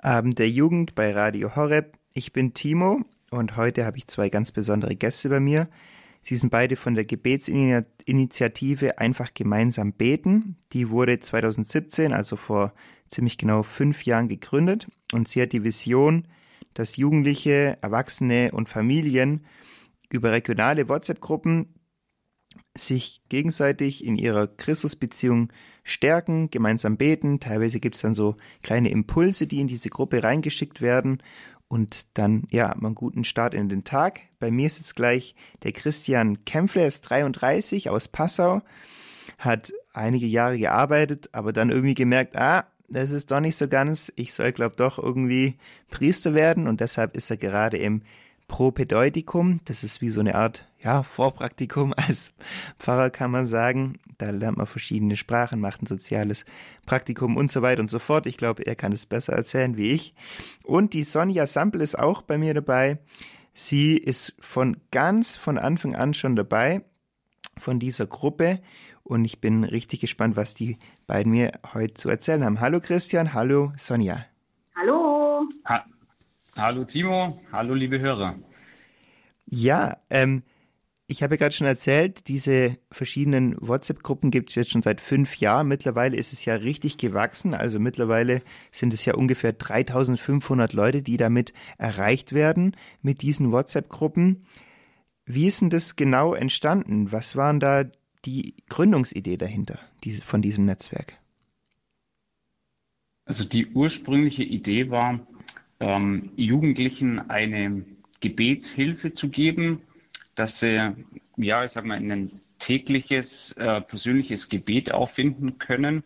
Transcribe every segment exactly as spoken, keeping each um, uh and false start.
Abend der Jugend bei Radio Horeb. Ich bin Timo und heute habe ich zwei ganz besondere Gäste bei mir. Sie sind beide von der Gebetsinitiative Einfach gemeinsam beten. Die wurde zweitausendsiebzehn, also vor ziemlich genau fünf Jahren gegründet. Und sie hat die Vision, dass Jugendliche, Erwachsene und Familien über regionale WhatsApp-Gruppen sich gegenseitig in ihrer Christusbeziehung stärken, gemeinsam beten. Teilweise gibt es dann so kleine Impulse, die in diese Gruppe reingeschickt werden und dann, ja, hat man einen guten Start in den Tag. Bei mir ist jetzt gleich der Christian Kämpfle, er ist dreiunddreißig, aus Passau, hat einige Jahre gearbeitet, aber dann irgendwie gemerkt, ah, das ist doch nicht so ganz, ich soll, glaube doch irgendwie Priester werden und deshalb ist er gerade im Propädeutikum, das ist wie so eine Art ja, Vorpraktikum als Pfarrer, kann man sagen. Da lernt man verschiedene Sprachen, macht ein soziales Praktikum und so weiter und so fort. Ich glaube, er kann es besser erzählen wie ich. Und die Sonja Sampel ist auch bei mir dabei. Sie ist von ganz von Anfang an schon dabei von dieser Gruppe und ich bin richtig gespannt, was die beiden mir heute zu erzählen haben. Hallo Christian, hallo Sonja. Hallo. Ha- Hallo Timo, hallo liebe Hörer. Ja, ähm, ich habe ja gerade schon erzählt, diese verschiedenen WhatsApp-Gruppen gibt es jetzt schon seit fünf Jahren. Mittlerweile ist es ja richtig gewachsen. Also mittlerweile sind es ja ungefähr dreitausendfünfhundert Leute, die damit erreicht werden mit diesen WhatsApp-Gruppen. Wie ist denn das genau entstanden? Was waren da die Gründungsidee dahinter diese, von diesem Netzwerk? Also die ursprüngliche Idee war, ähm, Jugendlichen eine Gebetshilfe zu geben, dass sie, ja, ich sag mal, ein tägliches, äh, persönliches Gebet auffinden können.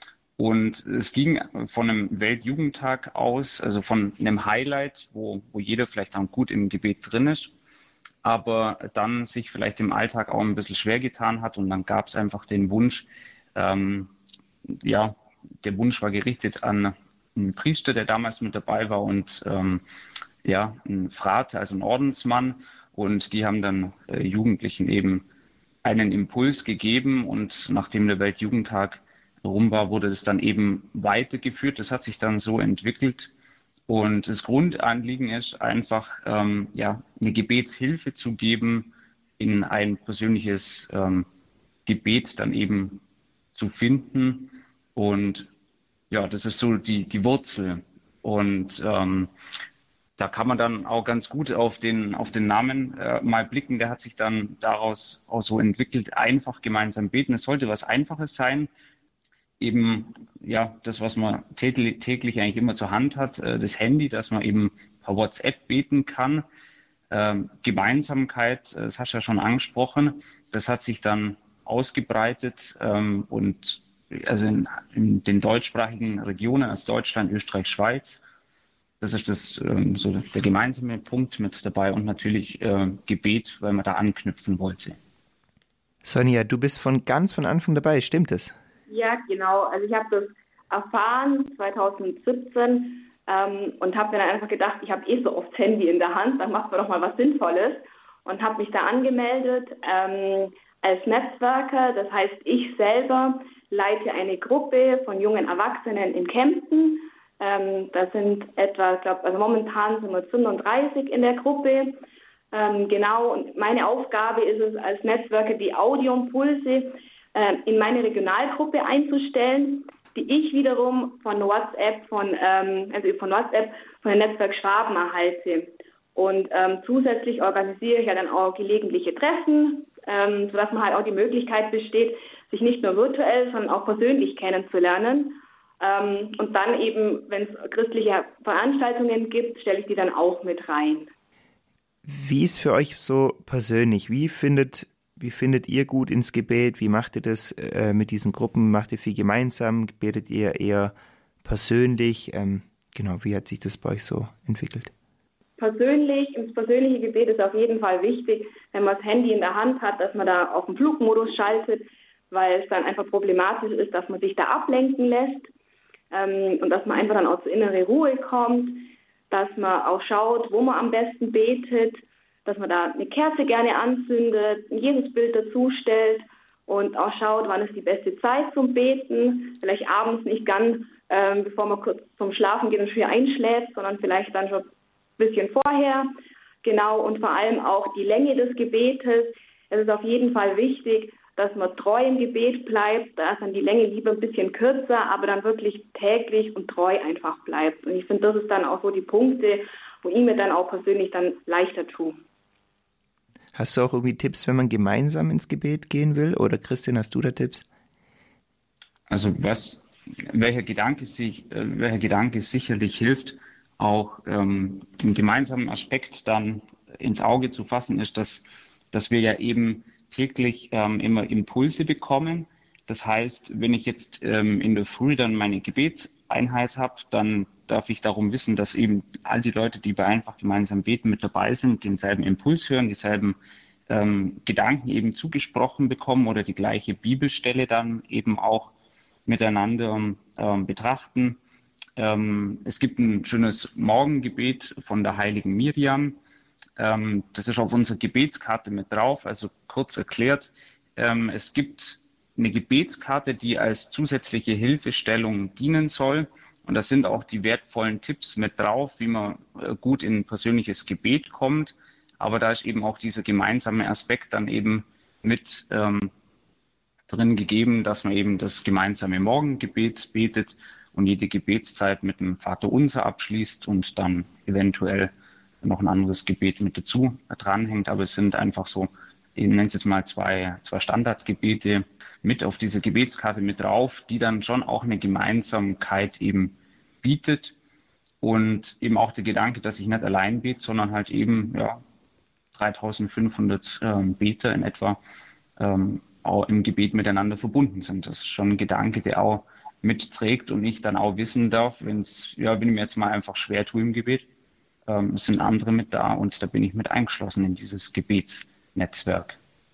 Und es ging von einem Weltjugendtag aus, also von einem Highlight, wo, wo jeder vielleicht dann gut im Gebet drin ist, aber dann sich vielleicht im Alltag auch ein bisschen schwer getan hat. Und dann gab es einfach den Wunsch, ähm, ja, der Wunsch war gerichtet an einen Priester, der damals mit dabei war und ähm, ja, ein Frater, also ein Ordensmann. Und die haben dann äh, Jugendlichen eben einen Impuls gegeben. Und nachdem der Weltjugendtag rum war, wurde es dann eben weitergeführt. Das hat sich dann so entwickelt. Und das Grundanliegen ist einfach, ähm, ja, eine Gebetshilfe zu geben, in ein persönliches ähm, Gebet dann eben zu finden. Und ja, das ist so die, die Wurzel. Und ähm, da kann man dann auch ganz gut auf den, auf den Namen äh, mal blicken. Der hat sich dann daraus auch so entwickelt, einfach gemeinsam beten. Es sollte was Einfaches sein. Eben, ja, das, was man täglich, täglich eigentlich immer zur Hand hat, äh, das Handy, dass man eben per WhatsApp beten kann. Ähm, Gemeinsamkeit, äh, das hast du ja schon angesprochen, das hat sich dann ausgebreitet ähm, und also in, in den deutschsprachigen Regionen, als Deutschland, Österreich, Schweiz. Das ist das, ähm, so der gemeinsame Punkt mit dabei und natürlich äh, Gebet, weil man da anknüpfen wollte. Sonja, du bist von ganz von Anfang dabei, stimmt es? Ja, genau. Also ich habe das erfahren zweitausendsiebzehn ähm, und habe mir dann einfach gedacht, ich habe eh so oft das Handy in der Hand, dann machen wir doch mal was Sinnvolles und habe mich da angemeldet ähm, als Netzwerker. Das heißt, ich selber leite eine Gruppe von jungen Erwachsenen in Kempten. Ähm, das sind etwa, ich glaube, also momentan sind wir fünfunddreißig in der Gruppe. Ähm, genau, und meine Aufgabe ist es als Netzwerker, die Audioimpulse äh, in meine Regionalgruppe einzustellen, die ich wiederum von WhatsApp, von, ähm, also von WhatsApp, von dem Netzwerk Schwaben erhalte. Und ähm, zusätzlich organisiere ich ja dann auch gelegentliche Treffen, ähm, sodass man halt auch die Möglichkeit besteht, sich nicht nur virtuell, sondern auch persönlich kennenzulernen. Ähm, und dann eben, wenn es christliche Veranstaltungen gibt, stelle ich die dann auch mit rein. Wie ist für euch so persönlich? Wie findet, wie findet ihr gut ins Gebet? Wie macht ihr das äh, mit diesen Gruppen? Macht ihr viel gemeinsam? Betet ihr eher persönlich? Ähm, genau, wie hat sich das bei euch so entwickelt? Persönlich, ins persönliche Gebet ist auf jeden Fall wichtig, wenn man das Handy in der Hand hat, dass man da auf den Flugmodus schaltet, weil es dann einfach problematisch ist, dass man sich da ablenken lässt ähm, und dass man einfach dann auch zur innere Ruhe kommt, dass man auch schaut, wo man am besten betet, dass man da eine Kerze gerne anzündet, ein Jesusbild dazu stellt und auch schaut, wann ist die beste Zeit zum Beten, vielleicht abends nicht ganz ähm, bevor man kurz zum Schlafen geht und früh einschläft, sondern vielleicht dann schon ein bisschen vorher. Genau, und vor allem auch die Länge des Gebetes. Es ist auf jeden Fall wichtig, dass man treu im Gebet bleibt. Da ist dann die Länge lieber ein bisschen kürzer, aber dann wirklich täglich und treu einfach bleibt. Und ich finde, das ist dann auch so die Punkte, wo ich mir dann auch persönlich dann leichter tue. Hast du auch irgendwie Tipps, wenn man gemeinsam ins Gebet gehen will? Oder Christian, hast du da Tipps? Also was, welcher Gedanke sich, welcher Gedanke sicherlich hilft, auch ähm, den gemeinsamen Aspekt dann ins Auge zu fassen, ist, dass, dass wir ja eben täglich ähm, immer Impulse bekommen. Das heißt, wenn ich jetzt ähm, in der Früh dann meine Gebetseinheit habe, dann darf ich darum wissen, dass eben all die Leute, die bei einfach gemeinsam beten, mit dabei sind, denselben Impuls hören, dieselben ähm, Gedanken eben zugesprochen bekommen oder die gleiche Bibelstelle dann eben auch miteinander ähm, betrachten. Ähm, es gibt ein schönes Morgengebet von der heiligen Miriam. Ähm, das ist auf unserer Gebetskarte mit drauf. Also kurz erklärt, ähm, es gibt eine Gebetskarte, die als zusätzliche Hilfestellung dienen soll. Und da sind auch die wertvollen Tipps mit drauf, wie man äh, gut in persönliches Gebet kommt. Aber da ist eben auch dieser gemeinsame Aspekt dann eben mit ähm, drin gegeben, dass man eben das gemeinsame Morgengebet betet und jede Gebetszeit mit dem Vaterunser abschließt und dann eventuell noch ein anderes Gebet mit dazu dranhängt. Aber es sind einfach so, ich nenne es jetzt mal zwei, zwei Standardgebete mit auf diese Gebetskarte mit drauf, die dann schon auch eine Gemeinsamkeit eben bietet. Und eben auch der Gedanke, dass ich nicht allein bete, sondern halt eben ja, dreitausendfünfhundert ähm, Beter in etwa ähm, auch im Gebet miteinander verbunden sind. Das ist schon ein Gedanke, der auch mitträgt und ich dann auch wissen darf, wenn es, ja, wenn ich mir jetzt mal einfach schwer tue im Gebet, ähm, es sind andere mit da und da bin ich mit eingeschlossen in dieses Gebetsnetzwerk.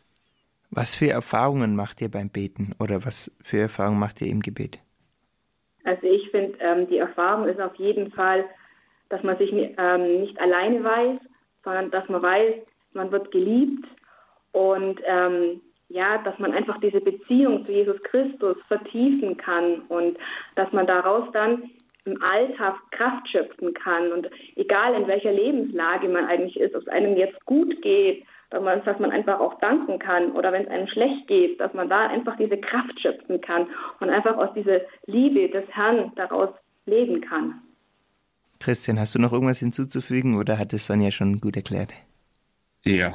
Was für Erfahrungen macht ihr beim Beten oder was für Erfahrungen macht ihr im Gebet? Also ich finde, ähm, die Erfahrung ist auf jeden Fall, dass man sich ähm, nicht alleine weiß, sondern dass man weiß, man wird geliebt und ähm, ja, dass man einfach diese Beziehung zu Jesus Christus vertiefen kann und dass man daraus dann im Alltag Kraft schöpfen kann. Und egal in welcher Lebenslage man eigentlich ist, ob es einem jetzt gut geht, dass man, dass man einfach auch danken kann oder wenn es einem schlecht geht, dass man da einfach diese Kraft schöpfen kann und einfach aus dieser Liebe des Herrn daraus leben kann. Christian, hast du noch irgendwas hinzuzufügen oder hat es Sonja schon gut erklärt? Ja,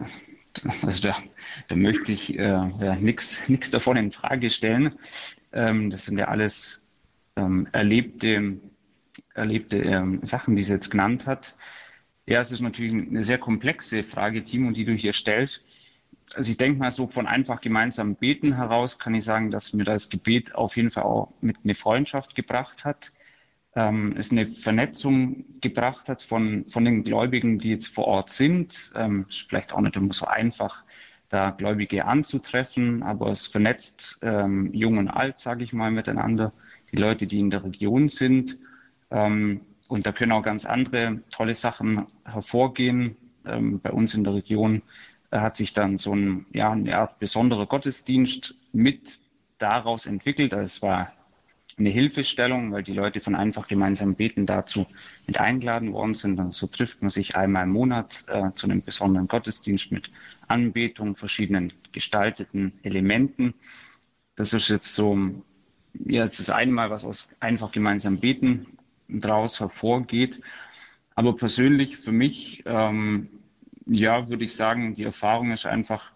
also da, da möchte ich äh, ja, nichts davon in Frage stellen. Ähm, das sind ja alles ähm, erlebte, erlebte ähm, Sachen, die sie jetzt genannt hat. Ja, es ist natürlich eine sehr komplexe Frage, Timo, die du hier stellst. Also ich denke mal so von einfach gemeinsam beten heraus kann ich sagen, dass mir das Gebet auf jeden Fall auch mit eine Freundschaft gebracht hat. Ähm, es eine Vernetzung gebracht hat von, von den Gläubigen, die jetzt vor Ort sind. Ähm, ist vielleicht auch nicht immer so einfach, da Gläubige anzutreffen, aber es vernetzt ähm, Jung und Alt, sage ich mal, miteinander, die Leute, die in der Region sind. Ähm, und da können auch ganz andere tolle Sachen hervorgehen. Ähm, bei uns in der Region äh, hat sich dann so ein, ja, eine Art besonderer Gottesdienst mit daraus entwickelt. Es war eine Hilfestellung, weil die Leute von einfach gemeinsam beten dazu mit eingeladen worden sind. Und so trifft man sich einmal im Monat äh, zu einem besonderen Gottesdienst mit Anbetung, verschiedenen gestalteten Elementen. Das ist jetzt so, ja, jetzt das eine Mal, was aus einfach gemeinsam beten daraus hervorgeht. Aber persönlich für mich, ähm, ja, würde ich sagen, die Erfahrung ist einfach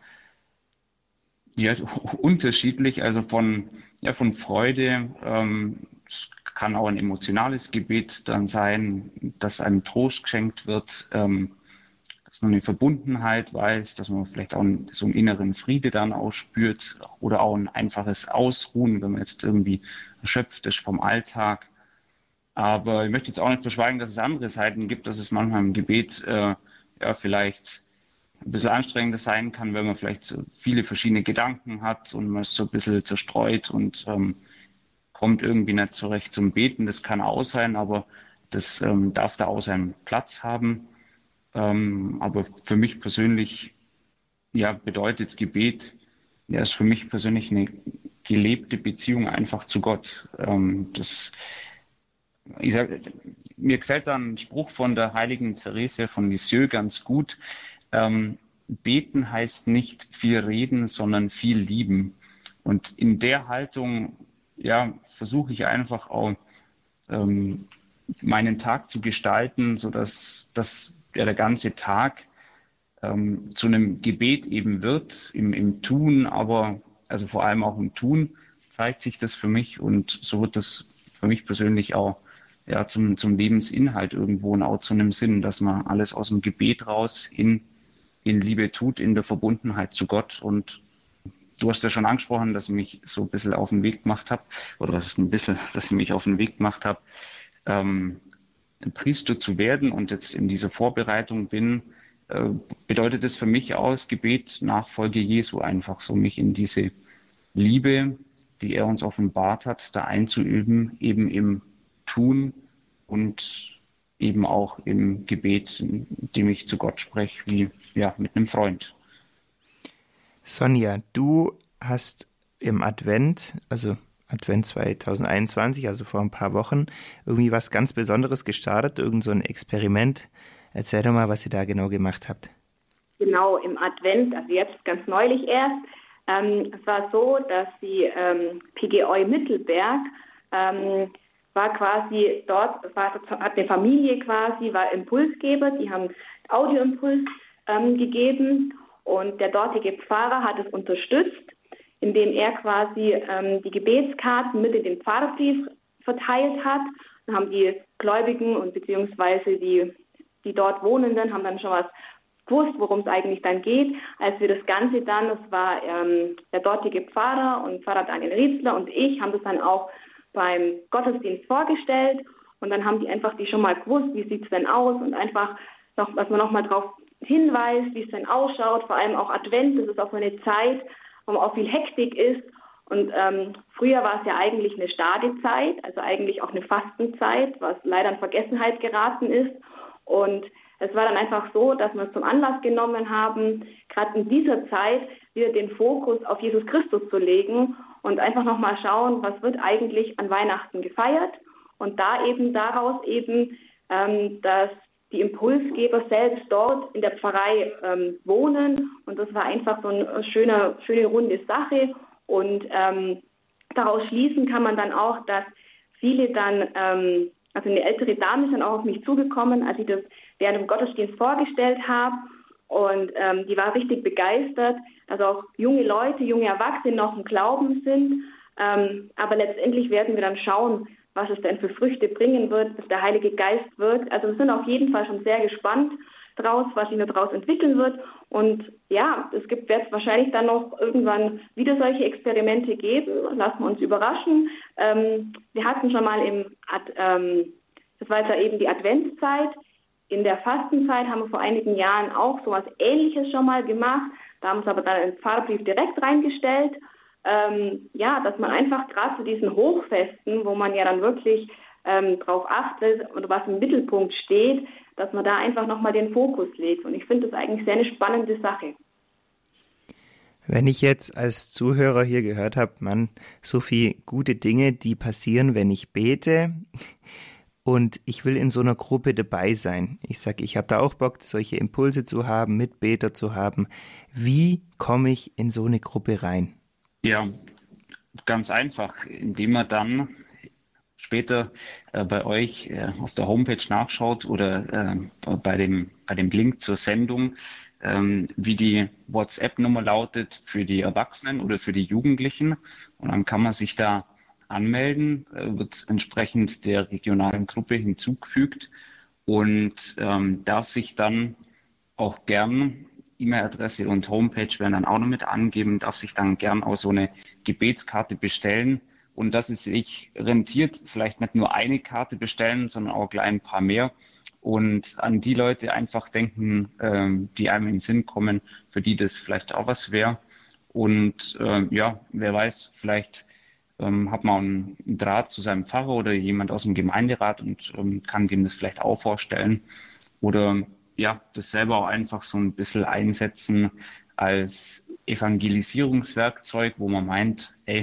ja, unterschiedlich, also von, ja, von Freude, ähm, es kann auch ein emotionales Gebet dann sein, dass einem Trost geschenkt wird, ähm, dass man eine Verbundenheit weiß, dass man vielleicht auch so einen inneren Friede dann ausspürt oder auch ein einfaches Ausruhen, wenn man jetzt irgendwie erschöpft ist vom Alltag. Aber ich möchte jetzt auch nicht verschweigen, dass es andere Seiten gibt, dass es manchmal im Gebet äh, ja vielleicht ein bisschen anstrengender sein kann, wenn man vielleicht so viele verschiedene Gedanken hat und man ist so ein bisschen zerstreut und ähm, kommt irgendwie nicht so recht zum Beten. Das kann auch sein, aber das ähm, darf da auch seinen Platz haben. Ähm, aber für mich persönlich ja, bedeutet Gebet, ja, ist für mich persönlich eine gelebte Beziehung einfach zu Gott. Ähm, das, ich sag, mir gefällt da ein Spruch von der heiligen Therese von Lisieux ganz gut. Ähm, Beten heißt nicht viel reden, sondern viel lieben. Und in der Haltung, ja, versuche ich einfach auch ähm, meinen Tag zu gestalten, sodass dass ja, der ganze Tag ähm, zu einem Gebet eben wird, im, im Tun, aber also vor allem auch im Tun zeigt sich das für mich und so wird das für mich persönlich auch ja, zum, zum Lebensinhalt irgendwo und auch zu einem Sinn, dass man alles aus dem Gebet raus in, in Liebe tut, in der Verbundenheit zu Gott. Und du hast ja schon angesprochen, dass ich mich so ein bisschen auf den Weg gemacht habe, oder dass ein bisschen, dass ich mich auf den Weg gemacht habe, ähm, Priester zu werden und jetzt in dieser Vorbereitung bin, äh, bedeutet es für mich auch das Gebet Nachfolge Jesu einfach so, mich in diese Liebe, die er uns offenbart hat, da einzuüben, eben im Tun und eben auch im Gebet, in dem ich zu Gott spreche, wie ja, mit einem Freund. Sonja, du hast im Advent, also Advent zwanzig einundzwanzig, also vor ein paar Wochen, irgendwie was ganz Besonderes gestartet, irgend so ein Experiment. Erzähl doch mal, was ihr da genau gemacht habt. Genau, im Advent, also jetzt ganz neulich erst. Ähm, es war so, dass die ähm, P G Eu Mittelberg ähm, war quasi dort, war, hat eine Familie quasi, war Impulsgeber, die haben Audioimpuls ähm, gegeben und der dortige Pfarrer hat es unterstützt, indem er quasi ähm, die Gebetskarten mit in den Pfarrerbrief verteilt hat. Dann haben die Gläubigen und beziehungsweise die, die dort Wohnenden haben dann schon was gewusst, worum es eigentlich dann geht. Als wir das Ganze dann, das war ähm, der dortige Pfarrer und Pfarrer Daniel Rietzler und ich, haben das dann auch beim Gottesdienst vorgestellt und dann haben die einfach die schon mal gewusst, wie sieht es denn aus und einfach, noch, dass man nochmal darauf hinweist, wie es denn ausschaut, vor allem auch Advent, das ist auch so eine Zeit, wo auch viel Hektik ist und ähm, früher war es ja eigentlich eine Stadezeit, also eigentlich auch eine Fastenzeit, was leider in Vergessenheit geraten ist und es war dann einfach so, dass wir es zum Anlass genommen haben, gerade in dieser Zeit wieder den Fokus auf Jesus Christus zu legen und einfach nochmal schauen, was wird eigentlich an Weihnachten gefeiert und da eben daraus eben, ähm, dass die Impulsgeber selbst dort in der Pfarrei ähm, wohnen und das war einfach so eine schöne, schöne runde Sache und ähm, daraus schließen kann man dann auch, dass viele dann, ähm, also eine ältere Dame ist dann auch auf mich zugekommen, als ich das während dem Gottesdienst vorgestellt habe und ähm, die war richtig begeistert, dass auch junge Leute, junge Erwachsene noch im Glauben sind, ähm, aber letztendlich werden wir dann schauen, was es denn für Früchte bringen wird, bis der Heilige Geist wirkt. Also wir sind auf jeden Fall schon sehr gespannt draus, was sich noch daraus entwickeln wird. Und ja, es gibt jetzt wahrscheinlich dann noch irgendwann wieder solche Experimente geben. Lassen wir uns überraschen. Ähm, wir hatten schon mal im, Ad, ähm, das war jetzt ja eben die Adventszeit. In der Fastenzeit haben wir vor einigen Jahren auch sowas Ähnliches schon mal gemacht. Da haben wir es aber dann in den Pfarrbrief direkt reingestellt. Ähm, ja, dass man einfach gerade zu diesen Hochfesten, wo man ja dann wirklich ähm, drauf achtet und was im Mittelpunkt steht, dass man da einfach nochmal den Fokus legt. Und ich finde das eigentlich sehr eine spannende Sache. Wenn ich jetzt als Zuhörer hier gehört habe, man, so viele gute Dinge, die passieren, wenn ich bete und ich will in so einer Gruppe dabei sein. Ich sage, ich habe da auch Bock, solche Impulse zu haben, Mitbeter zu haben. Wie komme ich in so eine Gruppe rein? Ja, ganz einfach, indem man dann später äh, bei euch äh, auf der Homepage nachschaut oder äh, bei dem, bei dem Link zur Sendung, ähm, wie die WhatsApp-Nummer lautet für die Erwachsenen oder für die Jugendlichen. Und dann kann man sich da anmelden, äh, wird entsprechend der regionalen Gruppe hinzugefügt und ähm, darf sich dann auch gern E-Mail-Adresse und Homepage werden dann auch noch mit angeben, darf sich dann gern auch so eine Gebetskarte bestellen und dass es sich rentiert, vielleicht nicht nur eine Karte bestellen, sondern auch gleich ein paar mehr und an die Leute einfach denken, ähm, die einem in den Sinn kommen, für die das vielleicht auch was wäre und ähm, ja, wer weiß, vielleicht ähm, hat man einen Draht zu seinem Pfarrer oder jemand aus dem Gemeinderat und ähm, kann dem das vielleicht auch vorstellen oder ja, das selber auch einfach so ein bisschen einsetzen als Evangelisierungswerkzeug, wo man meint, ey,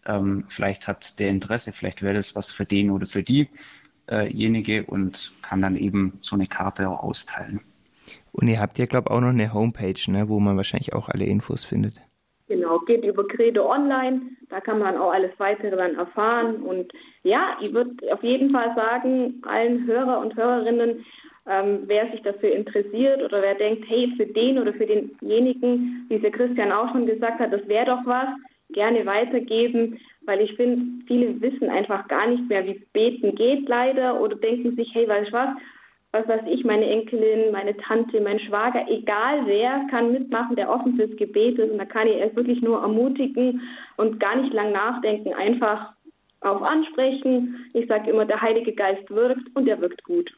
ähm, vielleicht hat der Interesse, vielleicht wäre das was für den oder für diejenige und kann dann eben so eine Karte auch austeilen. Und ihr habt ja, glaube ich, auch noch eine Homepage, ne, wo man wahrscheinlich auch alle Infos findet. Genau, geht über Credo Online, da kann man auch alles Weitere dann erfahren. Und ja, ich würde auf jeden Fall sagen, allen Hörer und Hörerinnen, ähm, wer sich dafür interessiert oder wer denkt, hey, für den oder für denjenigen, wie es der Christian auch schon gesagt hat, das wäre doch was, gerne weitergeben, weil ich finde, viele wissen einfach gar nicht mehr, wie Beten geht leider oder denken sich, hey, weißt du was, was weiß ich, meine Enkelin, meine Tante, mein Schwager, egal wer, kann mitmachen, der offen fürs Gebet ist. Und da kann ich erst wirklich nur ermutigen und gar nicht lang nachdenken, einfach auf ansprechen. Ich sage immer, der Heilige Geist wirkt und der wirkt gut.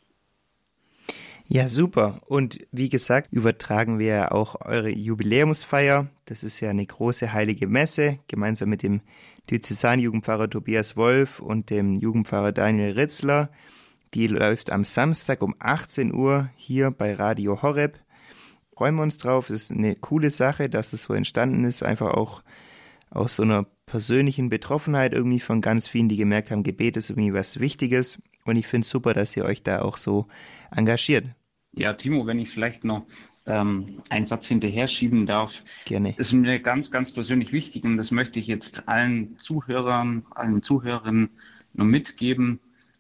Ja, super. Und wie gesagt, übertragen wir ja auch eure Jubiläumsfeier. Das ist ja eine große heilige Messe, gemeinsam mit dem Diözesanjugendpfarrer Tobias Wolf und dem Jugendpfarrer Daniel Ritzler. Die läuft am Samstag um achtzehn Uhr hier bei Radio Horeb. Freuen wir uns drauf. Es ist eine coole Sache, dass es so entstanden ist. Einfach auch aus so einer persönlichen Betroffenheit irgendwie von ganz vielen, die gemerkt haben, Gebet ist irgendwie was Wichtiges. Und ich finde es super, dass ihr euch da auch so engagiert. Ja, Timo, wenn ich vielleicht noch ähm, einen Satz hinterher schieben darf. Gerne. Das ist mir ganz, ganz persönlich wichtig und das möchte ich jetzt allen Zuhörern, allen Zuhörerinnen nur mitgeben.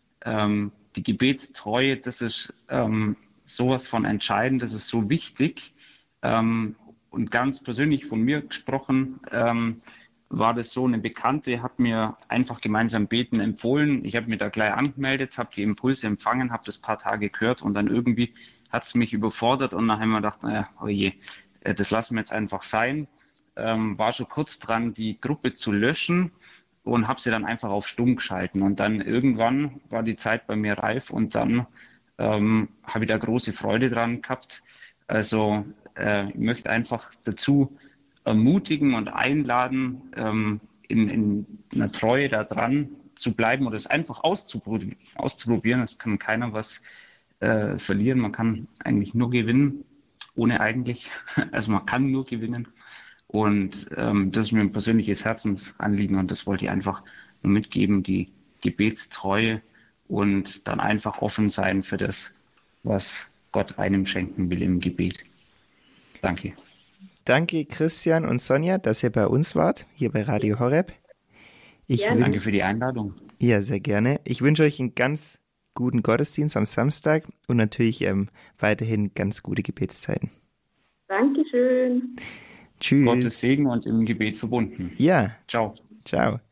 Ähm, Die Gebetstreue, das ist ähm, sowas von entscheidend, das ist so wichtig. Ähm, und ganz persönlich von mir gesprochen, ähm, war das so, eine Bekannte hat mir einfach gemeinsam beten empfohlen. Ich habe mich da gleich angemeldet, habe die Impulse empfangen, habe das ein paar Tage gehört und dann irgendwie hat es mich überfordert und dann haben wir gedacht, naja, oh je, das lassen wir jetzt einfach sein. Ähm, war schon kurz dran, die Gruppe zu löschen. Und habe sie dann einfach auf stumm geschalten. Und dann irgendwann war die Zeit bei mir reif und dann ähm, habe ich da große Freude dran gehabt. Also äh, ich möchte einfach dazu ermutigen und einladen, ähm, in, in einer Treue da dran zu bleiben oder es einfach auszuprobieren. auszuprobieren. Es kann keiner was äh, verlieren. Man kann eigentlich nur gewinnen, ohne eigentlich. Also man kann nur gewinnen. Und ähm, das ist mir ein persönliches Herzensanliegen und das wollte ich einfach nur mitgeben, die Gebetstreue und dann einfach offen sein für das, was Gott einem schenken will im Gebet. Danke. Danke Christian und Sonja, dass ihr bei uns wart, hier bei Radio Horeb. Ich Ja, wün- Danke für die Einladung. Ja, sehr gerne. Ich wünsche euch einen ganz guten Gottesdienst am Samstag und natürlich ähm, weiterhin ganz gute Gebetszeiten. Dankeschön. Tschüss. Gottes Segen und im Gebet verbunden. Ja, Ciao. ciao.